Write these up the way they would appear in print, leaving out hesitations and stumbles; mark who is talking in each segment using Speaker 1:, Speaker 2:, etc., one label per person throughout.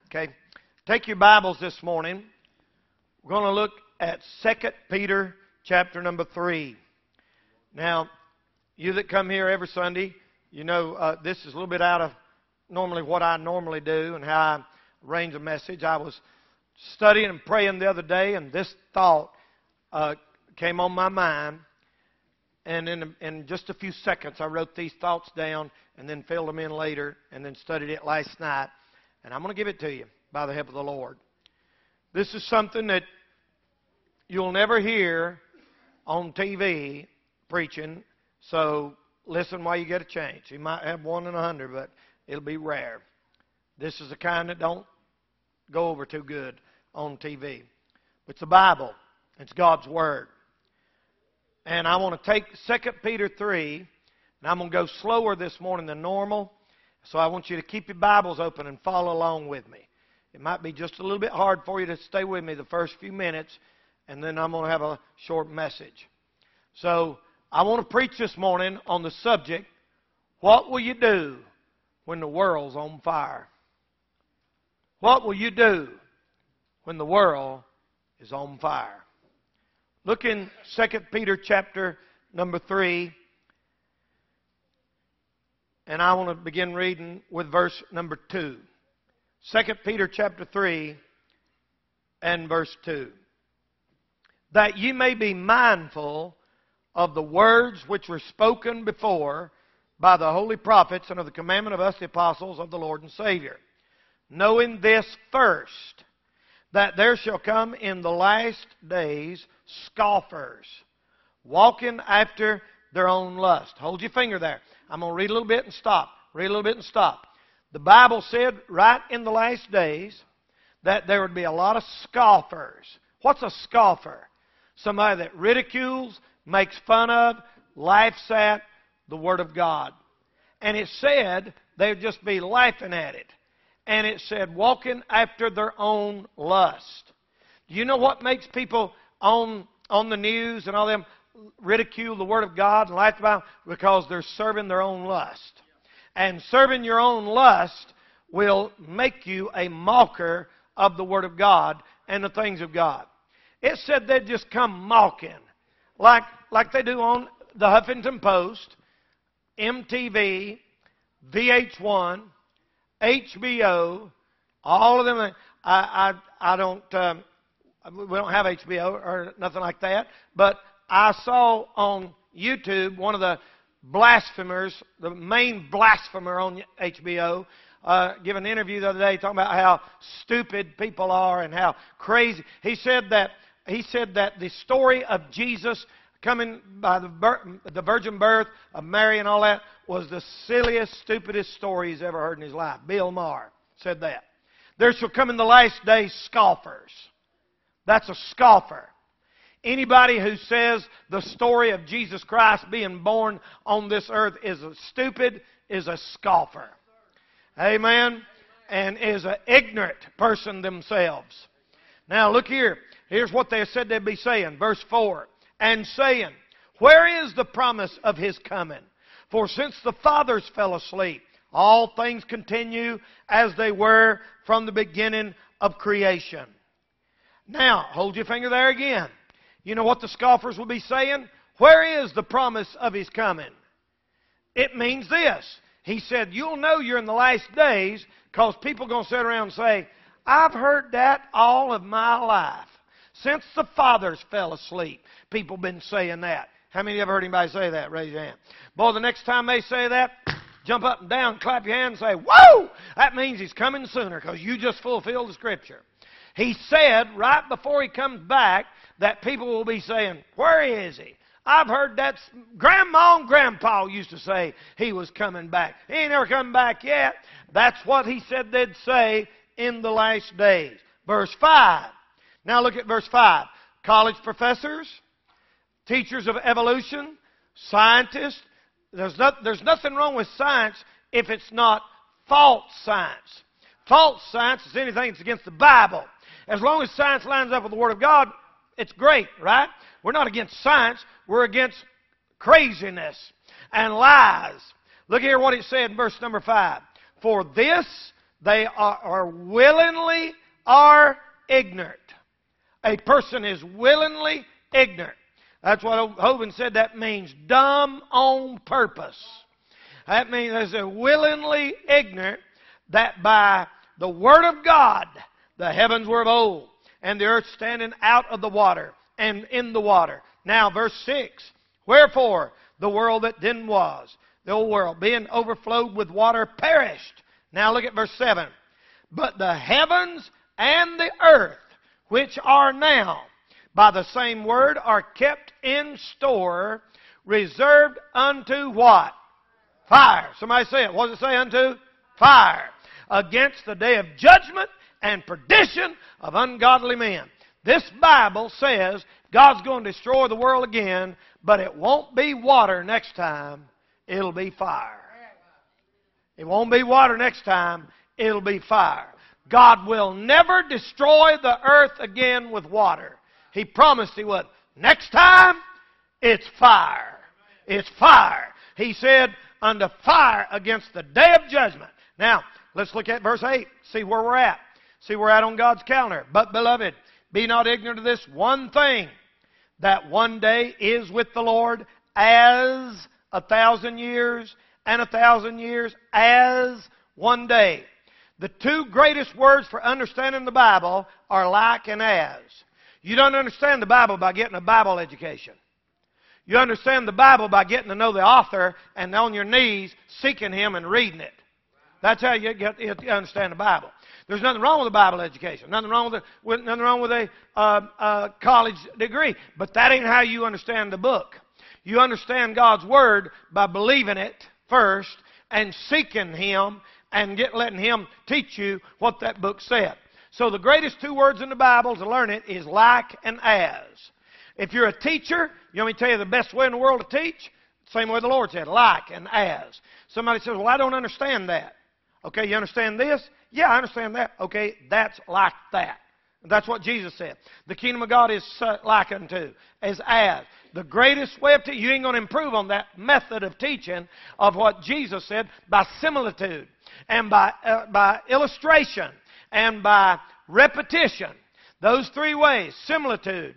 Speaker 1: Okay, take your Bibles this morning. We're going to look at 2 Peter chapter number 3. Now, you that come here every Sunday, you know this is a little bit out of normally what I normally do and how I arrange a message. I was studying and praying the other day, and this thought came on my mind. And in just a few seconds, I wrote these thoughts down and then filled them in later and then studied it last night. And I'm going to give it to you by the help of the Lord. This is something that you'll never hear on TV preaching, so listen while you get a chance. You might have 1 in 100, but it'll be rare. This is the kind that don't go over too good on TV. It's the Bible. It's God's Word. And I want to take 2 Peter 3, and I'm going to go slower this morning than normal. So I want you to keep your Bibles open and follow along with me. It might be just a little bit hard for you to stay with me the first few minutes, and then I'm going to have a short message. So I want to preach this morning on the subject, what will you do when the world's on fire? What will you do when the world is on fire? Look in 2 Peter chapter number 3. And I want to begin reading with verse number 2. 2 Peter chapter 3 and verse 2. That ye may be mindful of the words which were spoken before by the holy prophets and of the commandment of us the apostles of the Lord and Savior. Knowing this first, that there shall come in the last days scoffers, walking after their own lust. Hold your finger there. I'm going to read a little bit and stop. Read a little bit and stop. The Bible said right in the last days that there would be a lot of scoffers. What's a scoffer? Somebody that ridicules, makes fun of, laughs at the Word of God. And it said they would just be laughing at it. And it said walking after their own lust. Do you know what makes people on the news and all them ridicule the Word of God and laugh about it? Because they're serving their own lust. And serving your own lust will make you a mocker of the Word of God and the things of God. It said they'd just come mocking, like they do on the Huffington Post, MTV, VH1, HBO, all of them. I don't. We don't have HBO or nothing like that, but I saw on YouTube one of the blasphemers, the main blasphemer on HBO, give an interview the other day talking about how stupid people are and how crazy. He said that the story of Jesus coming by the virgin birth of Mary and all that was the silliest, stupidest story he's ever heard in his life. Bill Maher said that. There shall come in the last days scoffers. That's a scoffer. Anybody who says the story of Jesus Christ being born on this earth is stupid is a scoffer. Amen? And is an ignorant person themselves. Now look here. Here's what they said they'd be saying. Verse 4. And saying, where is the promise of His coming? For since the fathers fell asleep, all things continue as they were from the beginning of creation. Now, hold your finger there again. You know what the scoffers will be saying? Where is the promise of His coming? It means this. He said, you'll know you're in the last days because people are going to sit around and say, I've heard that all of my life. Since the fathers fell asleep, people have been saying that. How many of you ever heard anybody say that? Raise your hand. Boy, the next time they say that, jump up and down, clap your hand and say, whoa! That means He's coming sooner because you just fulfilled the Scripture. He said right before He comes back that people will be saying, where is He? I've heard that Grandma and Grandpa used to say He was coming back. He ain't never come back yet. That's what He said they'd say in the last days. Verse 5. Now look at verse 5. College professors, teachers of evolution, scientists. There's nothing wrong with science if it's not false science. False science is anything that's against the Bible. As long as science lines up with the Word of God, it's great, right? We're not against science. We're against craziness and lies. Look here what it said in verse number 5. For this They are willingly are ignorant. A person is willingly ignorant. That's what Hovind said. That means dumb on purpose. That means they're willingly ignorant that by the Word of God the heavens were of old, and the earth standing out of the water and in the water. Now, verse 6. Wherefore the world that then was, the old world, being overflowed with water, perished. Now look at verse 7. But the heavens and the earth, which are now, by the same word, are kept in store, reserved unto what? Fire. Somebody say it. What does it say unto? Fire. Against the day of judgment and perdition of ungodly men. This Bible says God's going to destroy the world again, but it won't be water next time. It'll be fire. It won't be water next time. It'll be fire. God will never destroy the earth again with water. He promised He would. Next time, it's fire. It's fire. He said, unto fire against the day of judgment. Now, let's look at verse 8. See where we're at. See where we're at on God's calendar. But, beloved, be not ignorant of this one thing, that one day is with the Lord as 1,000 years, and 1,000 years as one day. The two greatest words for understanding the Bible are like and as. You don't understand the Bible by getting a Bible education. You understand the Bible by getting to know the author and on your knees seeking Him and reading it. That's how you understand the Bible. There's nothing wrong with a Bible education. Nothing wrong with a college degree. But that ain't how you understand the book. You understand God's Word by believing it first and seeking Him and letting Him teach you what that book said. So the greatest two words in the Bible to learn it is like and as. If you're a teacher, you want me to tell you the best way in the world to teach? Same way the Lord said, like and as. Somebody says, well, I don't understand that. Okay, you understand this? Yeah, I understand that. Okay, that's like that. That's what Jesus said. The kingdom of God is like unto, as. The greatest way of teaching, you ain't going to improve on that method of teaching of what Jesus said by similitude and by illustration and by repetition. Those three ways, similitude,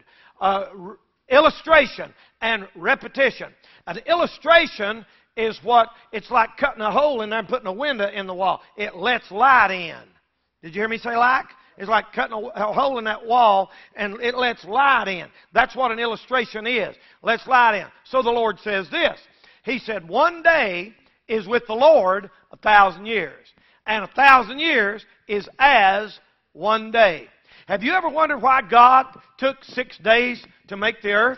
Speaker 1: illustration, and repetition. An illustration is it's like cutting a hole in there and putting a window in the wall. It lets light in. Did you hear me say like? It's like cutting a hole in that wall and it lets light in. That's what an illustration is. Lets light in. So the Lord says this. He said, one day is with the Lord 1,000 years. And 1,000 years is as one day. Have you ever wondered why God took 6 days to make the earth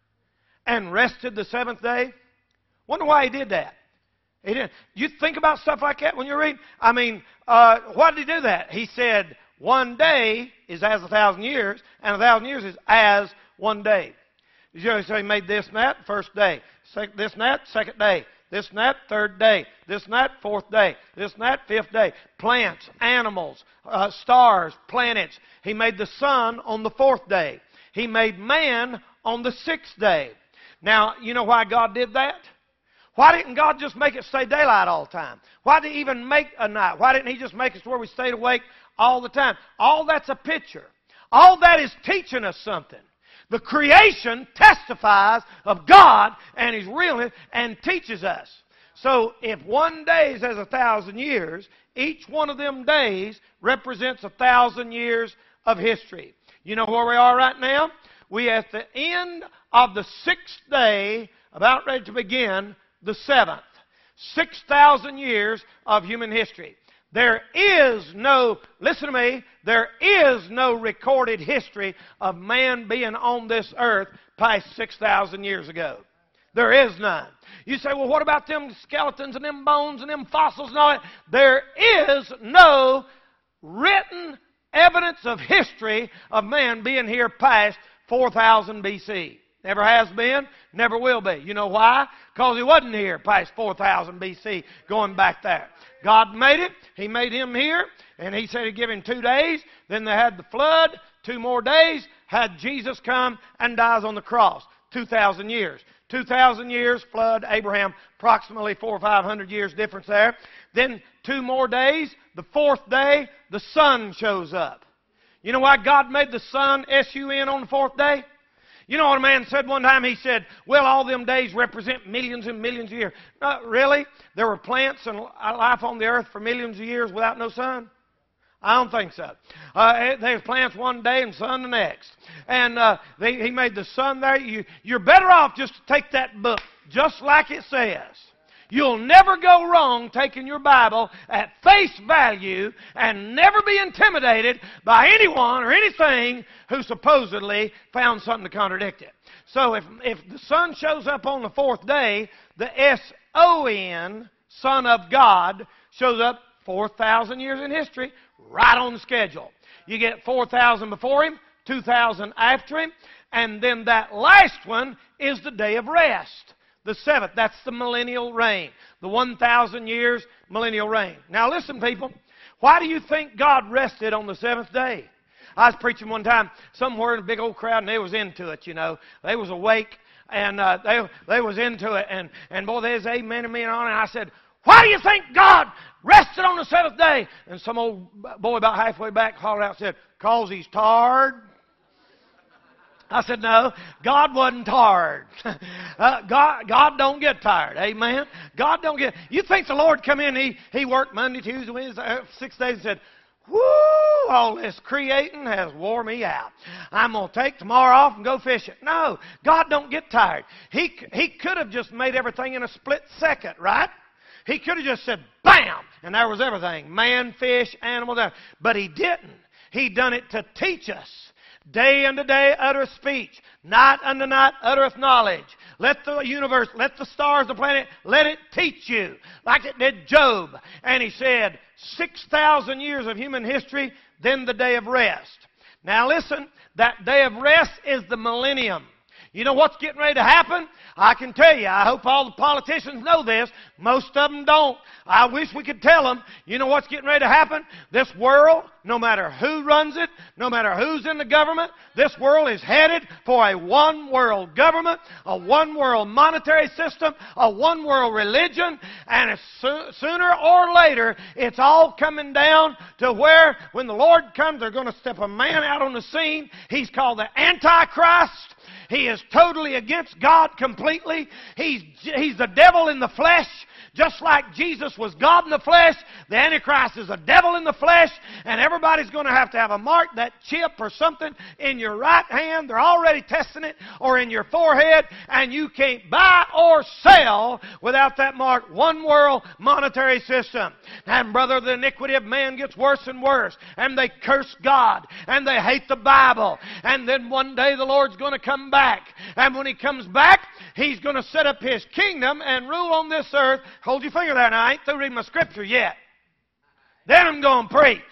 Speaker 1: and rested the seventh day? Wonder why He did that. He didn't. You think about stuff like that when you're reading? I mean, why did He do that? He said, one day is as 1,000 years, and 1,000 years is as one day. You know, so He made this and that first day, this and that second day, this and that third day, this and that fourth day, this and that fifth day. Plants, animals, stars, planets. He made the sun on the fourth day. He made man on the sixth day. Now, you know why God did that? Why didn't God just make it stay daylight all the time? Why did He even make a night? Why didn't He just make us where we stayed awake all the time? All that's a picture. All that is teaching us something. The creation testifies of God and His realness and teaches us. So if one day is as 1,000 years, each one of them days represents 1,000 years of history. You know where we are right now? We are at the end of the sixth day, about ready to begin the seventh. 6,000 years of human history. There is no, listen to me, there is no recorded history of man being on this earth past 6,000 years ago. There is none. You say, well, what about them skeletons and them bones and them fossils and all that? There is no written evidence of history of man being here past 4,000 BC. Never has been, never will be. You know why? Because He wasn't here past 4,000 BC going back there. God made it. He made Him here. And He said He'd give Him 2 days. Then they had the flood. 2 more days. Had Jesus come and dies on the cross. 2,000 years. 2,000 years, flood, Abraham, approximately 400 or 500 years difference there. Then 2 more days, the 4th day, the sun shows up. You know why God made the sun, S-U-N, on the 4th day? You know what a man said one time? He said, well, all them days represent millions and millions of years. Not really. There were plants and life on the earth for millions of years without no sun. I don't think so. There's plants one day and sun the next. And he made the sun there. You're better off just to take that book just like it says. You'll never go wrong taking your Bible at face value and never be intimidated by anyone or anything who supposedly found something to contradict it. So if the sun shows up on the 4th day, the S-O-N, Son of God, shows up 4,000 years in history, right on the schedule. You get 4,000 before Him, 2,000 after Him, and then that last one is the day of rest. The 7th, that's the millennial reign. The 1,000 years millennial reign. Now listen, people. Why do you think God rested on the 7th day? I was preaching one time somewhere in a big old crowd, and they was into it, you know. They was awake, and they was into it. And boy, there's amen and me on it. And I said, why do you think God rested on the 7th day? And some old boy about halfway back hollered out and said, 'cause He's tired. I said, no, God wasn't tired. God don't get tired. Amen. God don't get... You think the Lord come in, He worked Monday, Tuesday, Wednesday, 6 days and said, whoo, all this creating has wore me out. I'm going to take tomorrow off and go fishing. No, God don't get tired. He could have just made everything in a split second, right? He could have just said, bam, and there was everything. Man, fish, animal, but He didn't. He done it to teach us. Day unto day uttereth speech. Night unto night uttereth knowledge. Let the universe, let the stars, the planet, let it teach you. Like it did Job. And he said, 6,000 years of human history, then the day of rest. Now listen, that day of rest is the millennium. You know what's getting ready to happen? I can tell you, I hope all the politicians know this. Most of them don't. I wish we could tell them. You know what's getting ready to happen? This world, no matter who runs it, no matter who's in the government, this world is headed for a one-world government, a one-world monetary system, a one-world religion, and sooner or later, it's all coming down to where when the Lord comes, they're going to step a man out on the scene. He's called the Antichrist. He is totally against God completely. He's the devil in the flesh. Just like Jesus was God in the flesh, the Antichrist is a devil in the flesh, and everybody's going to have a mark, that chip or something in your right hand. They're already testing it, or in your forehead, and you can't buy or sell without that mark. One world monetary system. And brother, the iniquity of man gets worse and worse, and they curse God, and they hate the Bible, and then one day the Lord's going to come back, and when He comes back, He's going to set up His kingdom and rule on this earth. Hold your finger there now. I ain't through reading my scripture yet. Then I'm going to preach.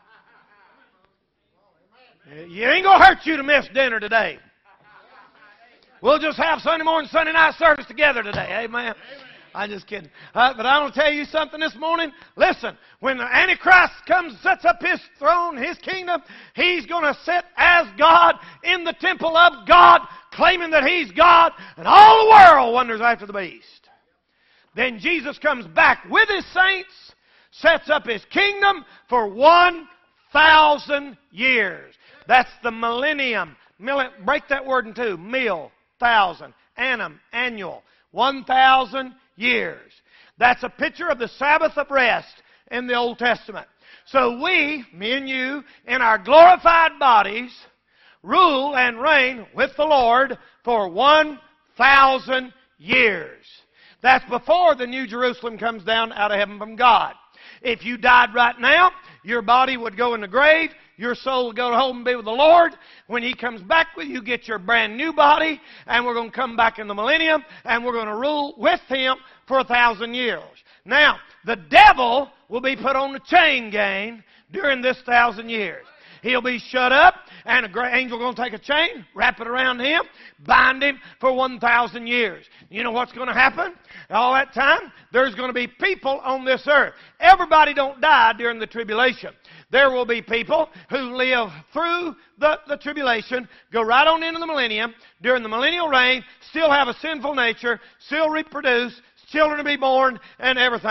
Speaker 1: You ain't going to hurt you to miss dinner today. We'll just have Sunday morning, Sunday night service together today. Amen. I'm just kidding. But I want to tell you something this morning. Listen, when the Antichrist comes and sets up his throne, his kingdom, he's going to sit as God in the temple of God, claiming that He's God, and all the world wonders after the beast. Then Jesus comes back with His saints, sets up His kingdom for 1,000 years. That's the millennium. Break that word in two. Mil, thousand. Annum, annual. 1,000 years. That's a picture of the Sabbath of rest in the Old Testament. So we, me and you, in our glorified bodies, rule and reign with the Lord for 1,000 years. That's before the New Jerusalem comes down out of heaven from God. If you died right now, your body would go in the grave. Your soul will go home and be with the Lord. When He comes back with you, get your brand new body, and we're going to come back in the millennium, and we're going to rule with Him for 1,000 years. Now, the devil will be put on the chain gang during this 1,000 years. He'll be shut up, and a great angel going to take a chain, wrap it around him, bind him for 1,000 years. You know what's going to happen? All that time, there's going to be people on this earth. Everybody don't die during the tribulation. There will be people who live through the tribulation, go right on into the millennium, during the millennial reign, still have a sinful nature, still reproduce, children to be born, and everything.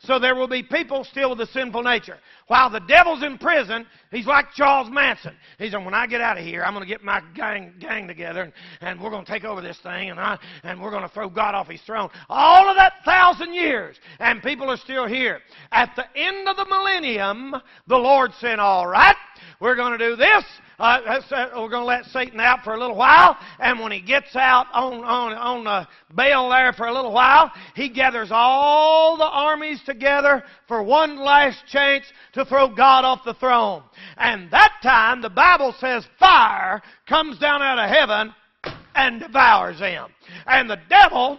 Speaker 1: So there will be people still with a sinful nature. While the devil's in prison, he's like Charles Manson. He said, when I get out of here, I'm going to get my gang together, and we're going to take over this thing, and we're going to throw God off his throne. All of that 1,000 years, and people are still here. At the end of the millennium, the Lord said, all right, we're going to do this. We're going to let Satan out for a little while, and when he gets out on bail there for a little while, he gathers all the armies together for one last chance to throw God off the throne. And that time, the Bible says fire comes down out of heaven and devours them. And the devil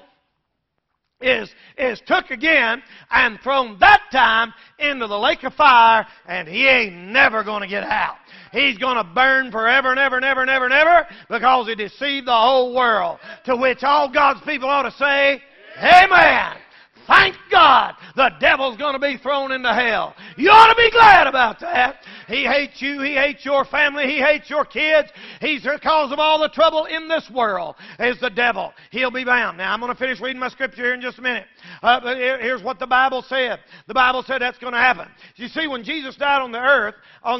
Speaker 1: is took again and thrown that time into the lake of fire, and he ain't never going to get out. He's going to burn forever and ever and ever and ever and ever because he deceived the whole world. To which all God's people ought to say, amen. Thank God the devil's going to be thrown into hell. You ought to be glad about that. He hates you. He hates your family. He hates your kids. He's the cause of all the trouble in this world is the devil. He'll be bound. Now, I'm going to finish reading my scripture here in just a minute. But here's what the Bible said. The Bible said that's going to happen. You see, when Jesus died on the earth, on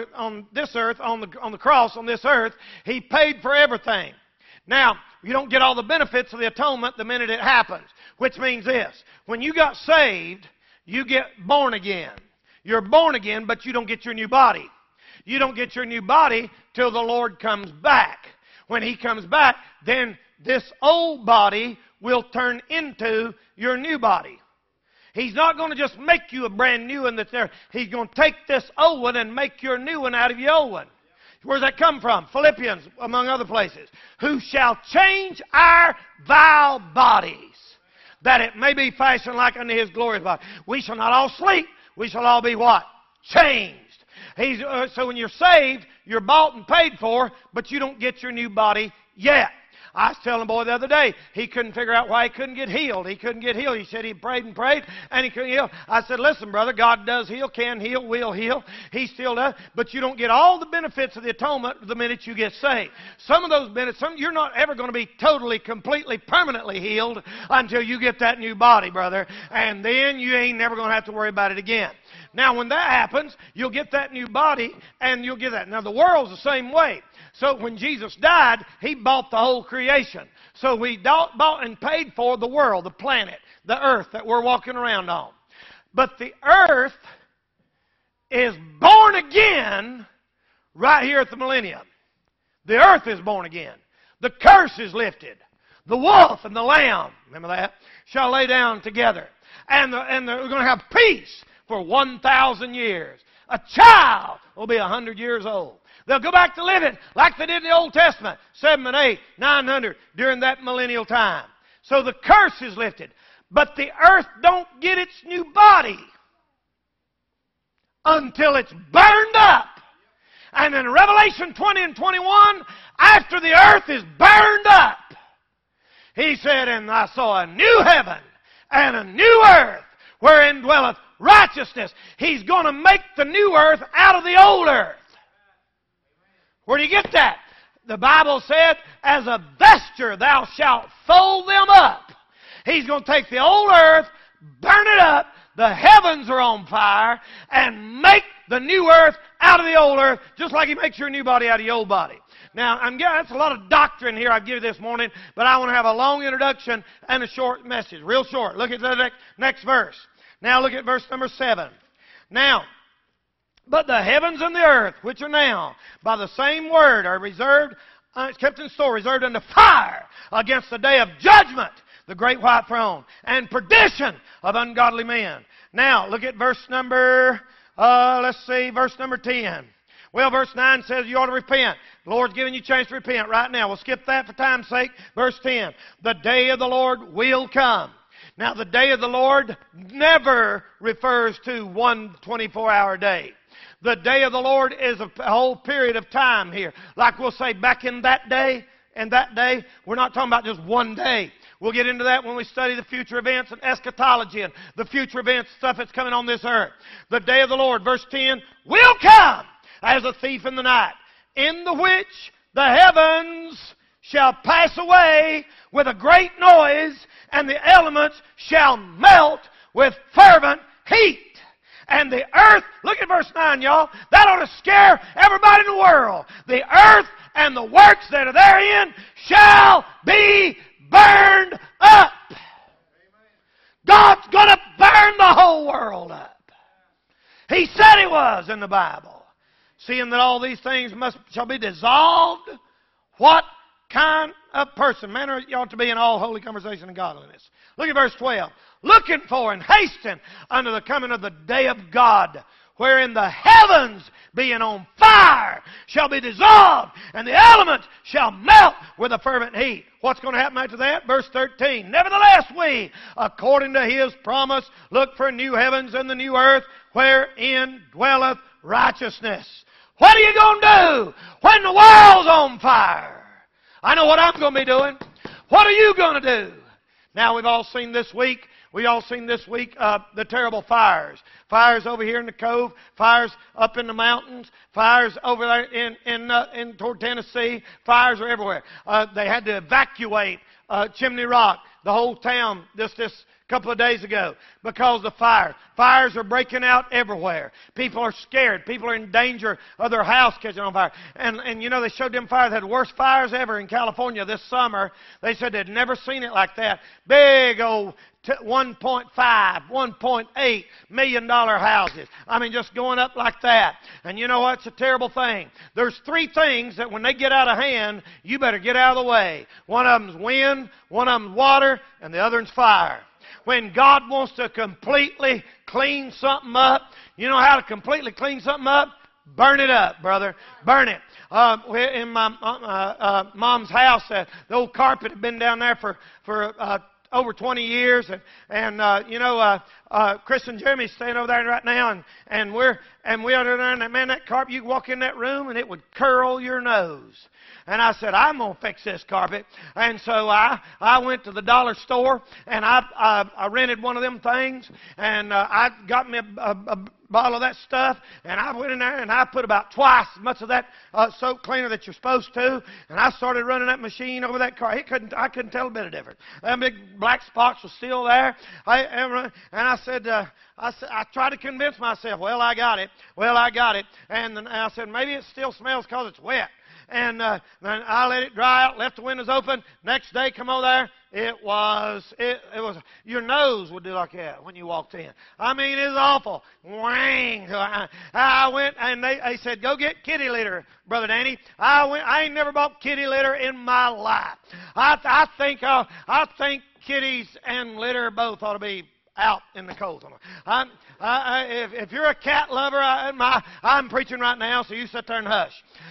Speaker 1: the cross, on this earth, He paid for everything. Now, you don't get all the benefits of the atonement the minute it happens, which means this. When you got saved, you get born again. You're born again, but you don't get your new body. You don't get your new body till the Lord comes back. When He comes back, then this old body will turn into your new body. He's not going to just make you a brand new one that's there. He's going to take this old one and make your new one out of your old one. Where does that come from? Philippians, among other places. Who shall change our vile bodies, that it may be fashioned like unto His glorious body. We shall not all sleep. We shall all be what? Changed. So when you're saved, you're bought and paid for, but you don't get your new body yet. I was telling a boy the other day, he couldn't figure out why he couldn't get healed. He couldn't get healed. He said he prayed and prayed, and he couldn't heal. I said, listen, brother, God does heal, can heal, will heal. He still does. But you don't get all the benefits of the atonement the minute you get saved. Some of those benefits, you're not ever going to be totally, completely, permanently healed until you get that new body, brother. And then you ain't never going to have to worry about it again. Now, when that happens, you'll get that new body, and you'll get that. Now, the world's the same way. So when Jesus died, He bought the whole creation. So we bought and paid for the world, the planet, the earth that we're walking around on. But the earth is born again right here at the millennium. The earth is born again. The curse is lifted. The wolf and the lamb, remember that, shall lay down together. And we're going to have peace for 1,000 years. A child will be 100 years old. They'll go back to living like they did in the Old Testament, 700, 800, 900, during that millennial time. So the curse is lifted. But the earth don't get its new body until it's burned up. And in Revelation 20 and 21, after the earth is burned up, He said, and I saw a new heaven and a new earth wherein dwelleth righteousness. He's going to make the new earth out of the old earth. Where do you get that? The Bible said, as a vesture thou shalt fold them up. He's going to take the old earth, burn it up, the heavens are on fire, and make the new earth out of the old earth, just like He makes your new body out of your old body. Now, that's a lot of doctrine here I've given this morning, but I want to have a long introduction and a short message, real short. Look at the next verse. Now look at verse number 7. Now, but the heavens and the earth, which are now, by the same word, are reserved, kept in store, reserved unto fire against the day of judgment, the great white throne, and perdition of ungodly men. Now, look at verse number, verse number 10. Well, verse 9 says you ought to repent. The Lord's giving you a chance to repent right now. We'll skip that for time's sake. Verse 10. The day of the Lord will come. Now, the day of the Lord never refers to one 24-hour day. The day of the Lord is a whole period of time here. Like we'll say back in that day, we're not talking about just one day. We'll get into that when we study the future events and eschatology and the future events, stuff that's coming on this earth. The day of the Lord, verse 10, will come as a thief in the night, in the which the heavens shall pass away with a great noise, and the elements shall melt with fervent heat. And the earth, look at verse 9, y'all. That ought to scare everybody in the world. The earth and the works that are therein shall be burned up. God's going to burn the whole world up. He said He was in the Bible. Seeing that all these things shall be dissolved, what kind of person? Man, you ought to be in all holy conversation and godliness. Look at verse 12. Looking for and hasten unto the coming of the day of God, wherein the heavens being on fire shall be dissolved, and the elements shall melt with a fervent heat. What's going to happen after that? Verse 13. Nevertheless we, according to His promise, look for new heavens and the new earth, wherein dwelleth righteousness. What are you going to do when the world's on fire? I know what I'm going to be doing. What are you going to do? Now, we've all seen this week the terrible fires. Fires over here in the cove, fires up in the mountains, fires over there in toward Tennessee. Fires are everywhere. They had to evacuate Chimney Rock, the whole town, this couple of days ago because of fire. Fires are breaking out everywhere. People are scared. People are in danger of their house catching on fire. And you know, they showed them fires. They had the worst fires ever in California this summer. They said they'd never seen it like that. Big old $1.5, $1.8 million houses. I mean, just going up like that. And you know what? It's a terrible thing. There's three things that when they get out of hand, you better get out of the way. One of them's wind, one of them's water, and the other one's fire. When God wants to completely clean something up, you know how to completely clean something up? Burn it up, brother. Burn it. In my mom's house, the old carpet had been down there for over 20 years, and Chris and Jeremy's staying over there right now, and we are there, and man, that carpet, you could walk in that room and it would curl your nose. And I said, I'm going to fix this carpet. And so I went to the dollar store, and I rented one of them things, and I got me a bottle of that stuff, and I went in there, and I put about twice as much of that soap cleaner that you're supposed to, and I started running that machine over that car. I couldn't tell a bit of difference. That big black spots was still there. And I said, I tried to convince myself, well, I got it. And then I said, maybe it still smells because it's wet. And then I let it dry out, left the windows open. Next day, come over there. It was, your nose would do like that when you walked in. I mean, it was awful. Wang. I went, and they said, go get kitty litter, Brother Danny. I ain't never bought kitty litter in my life. I think kitties and litter both ought to be out in the cold. If you're a cat lover, I'm preaching right now, so you sit there and hush.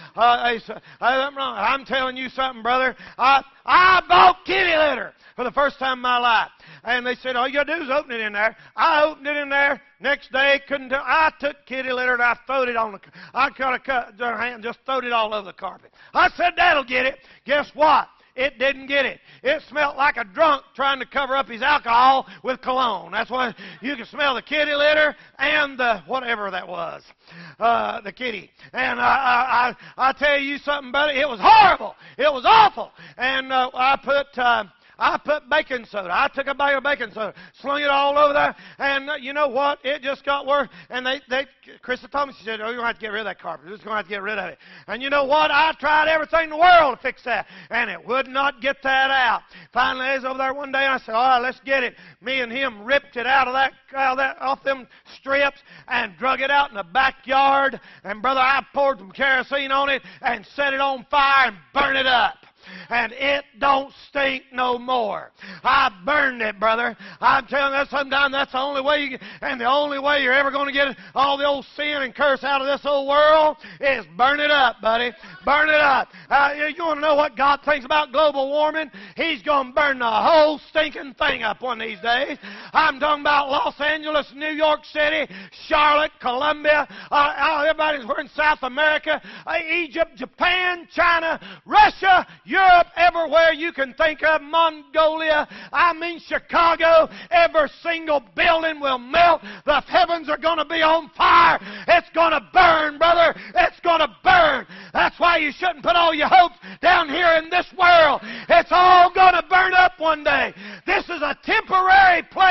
Speaker 1: I'm telling you something, brother. I bought kitty litter for the first time in my life. And they said, all you got to do is open it in there. I opened it in there. Next day, couldn't tell. I took kitty litter and I throwed it on I cut their hand, just throwed it all over the carpet. I said, that'll get it. Guess what? It didn't get it. It smelled like a drunk trying to cover up his alcohol with cologne. That's why you can smell the kitty litter and the whatever that was, the kitty. And I tell you something, buddy, it was horrible. It was awful. And I put baking soda. I took a bag of baking soda, slung it all over there, and you know what? It just got worse. And Krista told me, she said, oh, you're going to have to get rid of that carpet. You're just going to have to get rid of it. And you know what? I tried everything in the world to fix that, and it would not get that out. Finally, I was over there one day, and I said, all right, let's get it. Me and him ripped it out of that off them strips and drug it out in the backyard. And, brother, I poured some kerosene on it and set it on fire and burned it up. And it don't stink no more. I burned it, brother. I'm telling you, sometimes that's the only way and the only way you're ever going to get all the old sin and curse out of this old world is burn it up, buddy. Burn it up. You want to know what God thinks about global warming? He's going to burn the whole stinking thing up one of these days. I'm talking about Los Angeles, New York City, Charlotte, Columbia, everybody's in South America, Egypt, Japan, China, Russia, Europe, everywhere you can think of, Mongolia, Chicago, every single building will melt. The heavens are going to be on fire. It's going to burn, brother. It's going to burn. That's why you shouldn't put all your hopes down here in this world. It's all going to burn up one day. This is a temporary place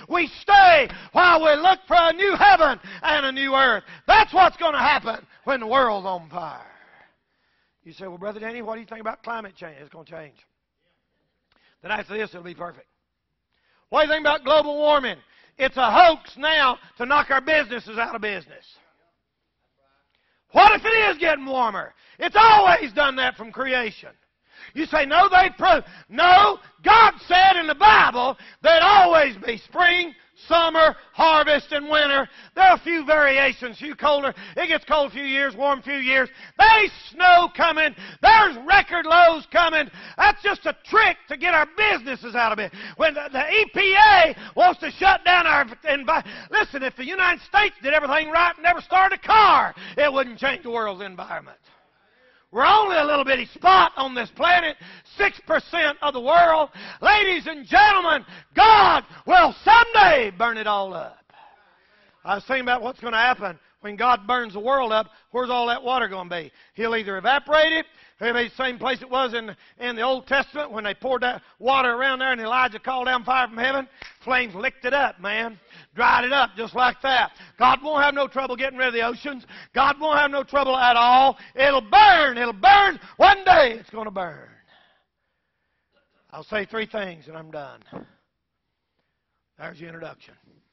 Speaker 1: We stay while we look for a new heaven and a new earth. That's what's going to happen when the world's on fire. You say, well, Brother Danny, what do you think about climate change? It's going to change. Then after this, it'll be perfect. What do you think about global warming? It's a hoax now to knock our businesses out of business. What if it is getting warmer? It's always done that from creation. You say, no, they prove. No, God said in the Bible there'd always be spring, summer, harvest, and winter. There are a few variations, a few colder. It gets cold a few years, warm a few years. There's snow coming. There's record lows coming. That's just a trick to get our businesses out of it. When the EPA wants to shut down our environment. Listen, if the United States did everything right and never started a car, it wouldn't change the world's environment. We're only a little bitty spot on this planet, 6% of the world. Ladies and gentlemen, God will someday burn it all up. I was thinking about what's going to happen when God burns the world up. Where's all that water going to be? He'll either evaporate it, it'll be the same place it was in the Old Testament when they poured that water around there and Elijah called down fire from heaven. Flames licked it up, man. Dried it up just like that. God won't have no trouble getting rid of the oceans. God won't have no trouble at all. It'll burn. It'll burn. One day it's going to burn. I'll say 3 things and I'm done. There's the introduction.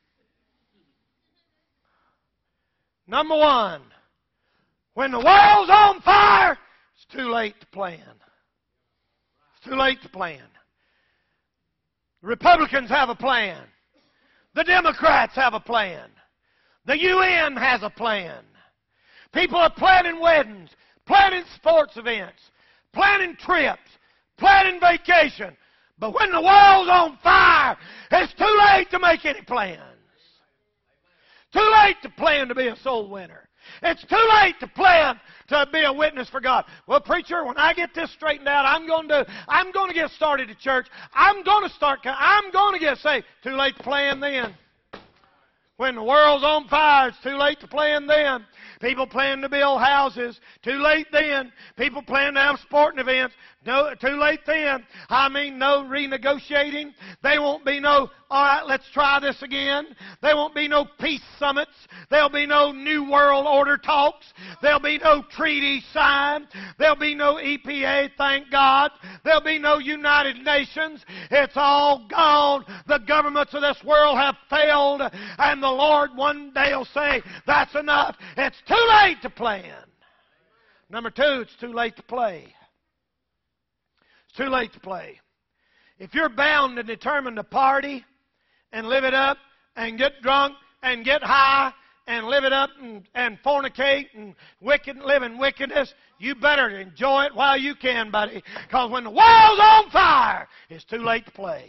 Speaker 1: Number 1, when the world's on fire, it's too late to plan. It's too late to plan. The Republicans have a plan. The Democrats have a plan. The UN has a plan. People are planning weddings, planning sports events, planning trips, planning vacation. But when the world's on fire, it's too late to make any plans. Too late to plan to be a soul winner. It's too late to plan to be a witness for God. Well, preacher, when I get this straightened out, I'm going to get started at church. I'm going to get saved. Too late to plan then. When the world's on fire, it's too late to plan then. People plan to build houses. Too late then. People plan to have sporting events. No, too late then. I mean, no renegotiating. There won't be no, all right, let's try this again. There won't be no peace summits. There'll be no New World Order talks. There'll be no treaty signed. There'll be no EPA, thank God. There'll be no United Nations. It's all gone. The governments of this world have failed. And the Lord one day will say, that's enough. It's too late to plan. Number 2, it's too late to play. It's too late to play. If you're bound and determined to party and live it up and get drunk and get high and live it up and fornicate and live in wickedness, you better enjoy it while you can, buddy. Because when the world's on fire, it's too late to play.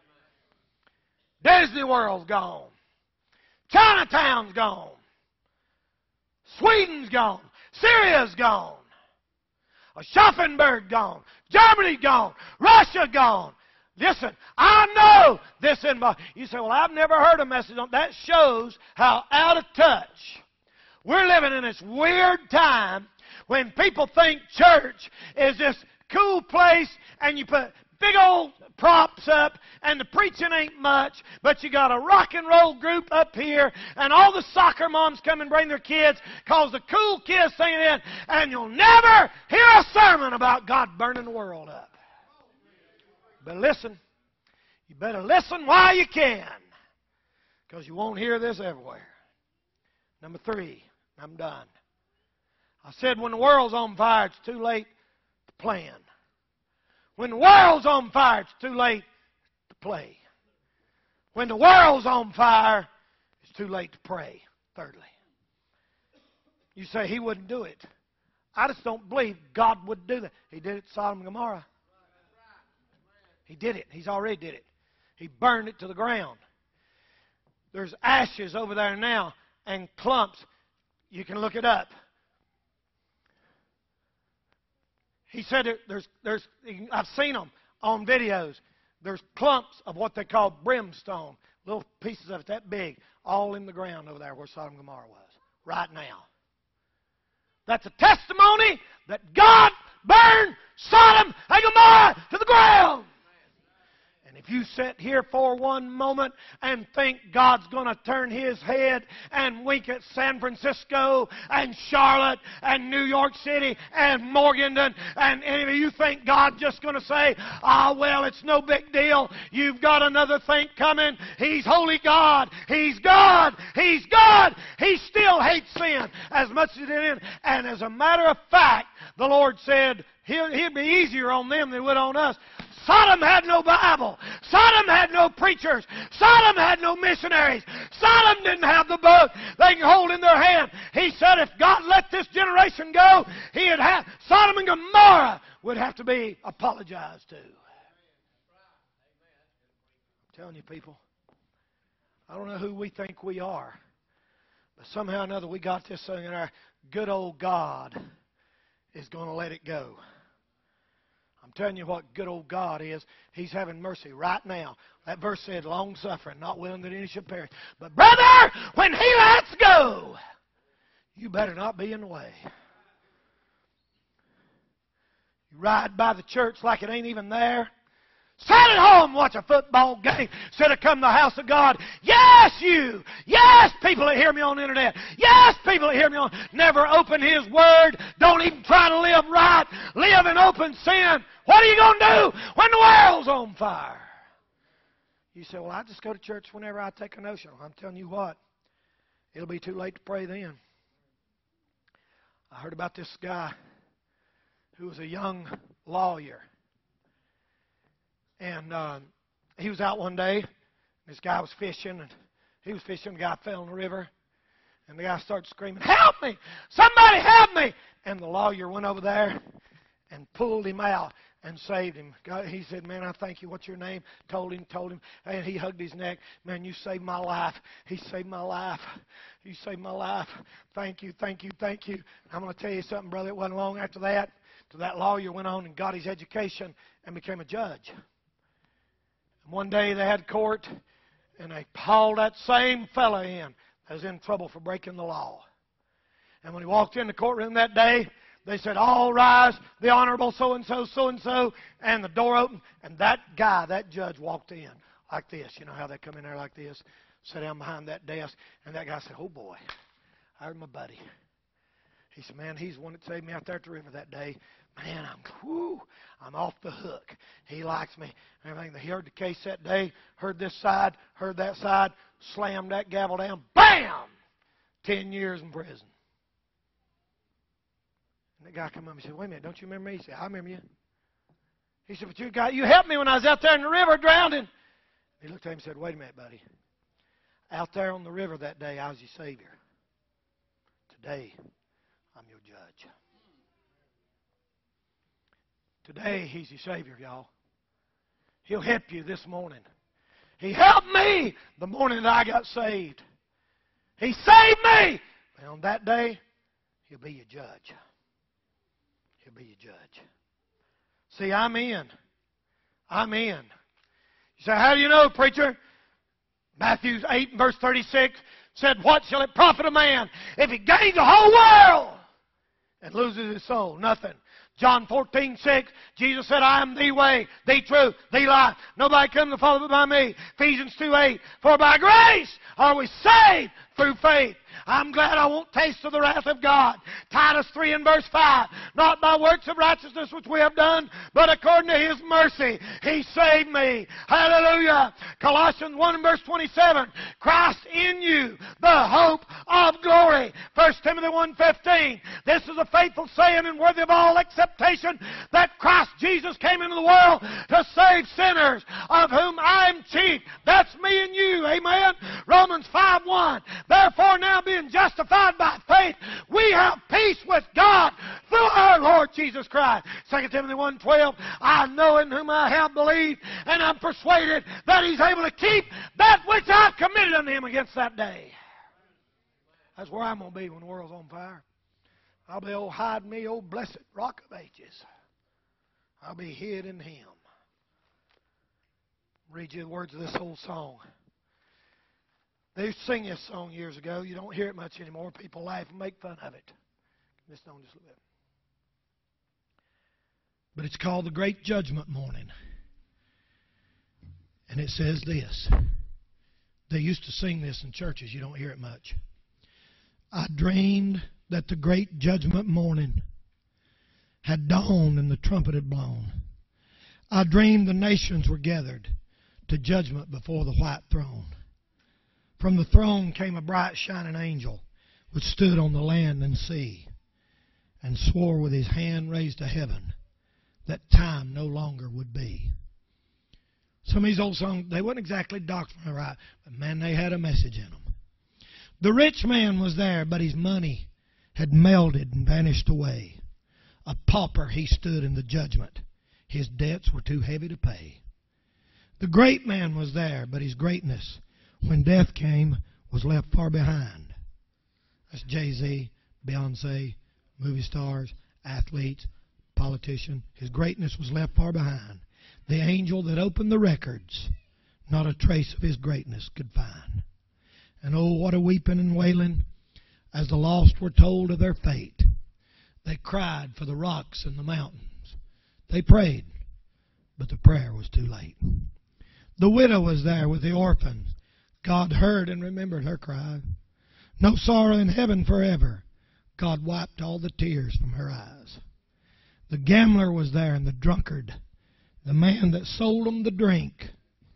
Speaker 1: Disney World's gone. Chinatown's gone. Sweden's gone. Syria's gone. Schaffenburg gone. Germany gone. Russia gone. Listen, I know this involves. You say, well, I've never heard a message on that. Shows how out of touch. We're living in this weird time when people think church is this cool place and you put big old props up and the preaching ain't much, but you got a rock and roll group up here and all the soccer moms come and bring their kids because the cool kids singing in, and you'll never hear a sermon about God burning the world up. But listen, you better listen while you can, because you won't hear this everywhere. Number 3, I'm done. I said when the world's on fire, it's too late to plan. When the world's on fire, it's too late to play. When the world's on fire, it's too late to pray. Thirdly, you say he wouldn't do it. I just don't believe God would do that. He did it to Sodom and Gomorrah. He did it. He's already did it. He burned it to the ground. There's ashes over there now and clumps. You can look it up. He said I've seen them on videos. There's clumps of what they call brimstone, little pieces of it that big, all in the ground over there where Sodom and Gomorrah was, right now. That's a testimony that God burned Sodom and Gomorrah to the ground. And if you sit here for one moment and think God's going to turn His head and wink at San Francisco and Charlotte and New York City and Morganton, and any of you think God's just going to say, well, it's no big deal. You've got another thing coming. He's holy God. He's God. He's God. He still hates sin as much as He did. And as a matter of fact, the Lord said He'd be easier on them than He would on us. Sodom had no Bible. Sodom had no preachers. Sodom had no missionaries. Sodom didn't have the book they can hold in their hand. He said if God let this generation go, He'd have Sodom and Gomorrah would have to be apologized to. I'm telling you, people, I don't know who we think we are, but somehow or another we got this thing in our good old God is going to let it go. I'm telling you what good old God is. He's having mercy right now. That verse said, long-suffering, not willing that any should perish. But brother, when He lets go, you better not be in the way. You ride by the church like it ain't even there. Sit at home, watch a football game, instead of come to the house of God. Yes, you. Yes, people that hear me on the internet. Yes, people that hear me on. Never open His Word. Don't even try to live right. Live in open sin. What are you going to do when the world's on fire? You say, well, I just go to church whenever I take a notion. Well, I'm telling you what. It'll be too late to pray then. I heard about this guy who was a young lawyer. And he was out one day. This guy was fishing, and he was fishing. The guy fell in the river, and the guy started screaming, "Help me! Somebody help me!" And the lawyer went over there and pulled him out and saved him. He said, "Man, I thank you. What's your name?" Told him, and he hugged his neck. "Man, you saved my life. He saved my life. You saved my life. Thank you, thank you, thank you." I'm going to tell you something, brother. It wasn't long after that till that lawyer went on and got his education and became a judge. And one day they had court, and they hauled that same fellow in that was in trouble for breaking the law. And when he walked in the courtroom that day, they said, "All rise, the Honorable so-and-so, so-and-so," and the door opened, and that guy, that judge, walked in like this. You know how they come in there like this? Sat down behind that desk, and that guy said, "Oh, boy, I heard my buddy." He said, "Man, he's the one that saved me out there at the river that day. Man, I'm off the hook. He likes me." And everything. He heard the case that day, heard this side, heard that side, slammed that gavel down, bam! 10 years in prison. And the guy come up and said, "Wait a minute, don't you remember me?" He said, "I remember you." He said, "But you helped me when I was out there in the river drowning." He looked at him and said, "Wait a minute, buddy. Out there on the river that day, I was your Savior. Today, I'm your judge." Today, He's your Savior, y'all. He'll help you this morning. He helped me the morning that I got saved. He saved me. And on that day, He'll be your judge. He'll be your judge. See, I'm in. I'm in. You say, "How do you know, preacher?" Matthew 8 and verse 36 said, "What shall it profit a man if he gains the whole world and loses his soul?" Nothing. John 14:6, Jesus said, "I am the way, the truth, the life. Nobody comes to the Father but by me." Ephesians 2:8, "For by grace are we saved through faith." I'm glad I won't taste of the wrath of God. Titus 3 and verse 5, "Not by works of righteousness which we have done, but according to His mercy, He saved me." Hallelujah. Colossians 1 and verse 27, "Christ in you, the hope of glory." 1 Timothy 1:15, "This is a faithful saying and worthy of all acceptation, that Christ Jesus came into the world to save sinners, of whom I am chief." That's me and you. Amen. Romans 5:1, "Therefore now being justified by faith, we have peace with God through our Lord Jesus Christ." 2 Timothy 1:12, "I know in whom I have believed, and I'm persuaded that He's able to keep that which I've committed unto Him against that day." That's where I'm going to be when the world's on fire. I'll be, "Oh, hide me, oh blessed rock of ages." I'll be hid in Him. I'll read you the words of this old song. They used to sing this song years ago. You don't hear it much anymore. People laugh and make fun of it. This song just a little bit. But it's called "The Great Judgment Morning."
Speaker 2: And it says this. They used to sing this in churches. You don't hear it much. I dreamed that the great judgment morning had dawned and the trumpet had blown. I dreamed the nations were gathered to judgment before the white throne. From the throne came a bright shining angel, which stood on the land and sea, and swore with his hand raised to heaven that time no longer would be. Some of these old songs, they weren't exactly doctrinally right, but man, they had a message in them. The rich man was there, but his money had melted and vanished away. A pauper he stood in the judgment. His debts were too heavy to pay. The great man was there, but his greatness, when death came, was left far behind. That's Jay-Z, Beyonce, movie stars, athletes, politicians. His greatness was left far behind. The angel that opened the records, not a trace of his greatness could find. And oh, what a weeping and wailing as the lost were told of their fate. They cried for the rocks and the mountains. They prayed, but the prayer was too late. The widow was there with the orphans. God heard and remembered her cry. No sorrow in heaven forever. God wiped all the tears from her eyes. The gambler was there and the drunkard, the man that sold him the drink,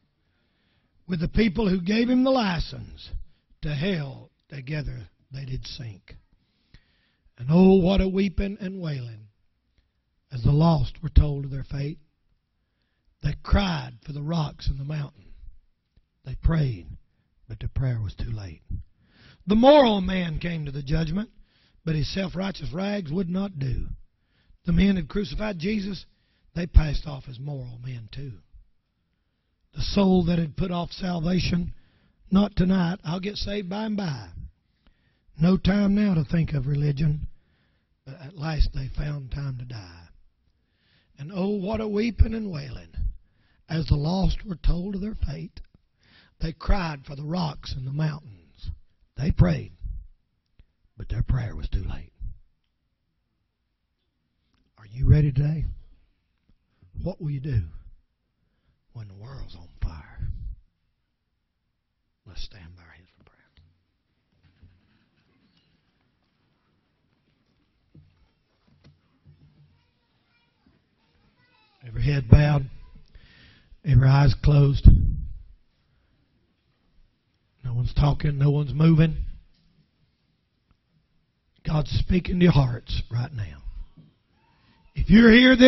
Speaker 2: with the people who gave him the license. To hell together they did sink. And oh, what a weeping and wailing as the lost were told of their fate. They cried for the rocks and the mountain. They prayed, but their prayer was too late. The moral man came to the judgment, but his self-righteous rags would not do. The men had crucified Jesus. They passed off as moral men too. The soul that had put off salvation, not tonight, I'll get saved by and by. No time now to think of religion, but at last they found time to die. And oh, what a weeping and wailing as the lost were told of their fate. They cried for the rocks and the mountains. They prayed, but their prayer was too late. Are you ready today? What will you do when the world's on fire? Let's stand by our heads for prayer. Every head bowed, every eyes closed. No one's talking, no one's moving. God's speaking to your hearts right now. If you're here this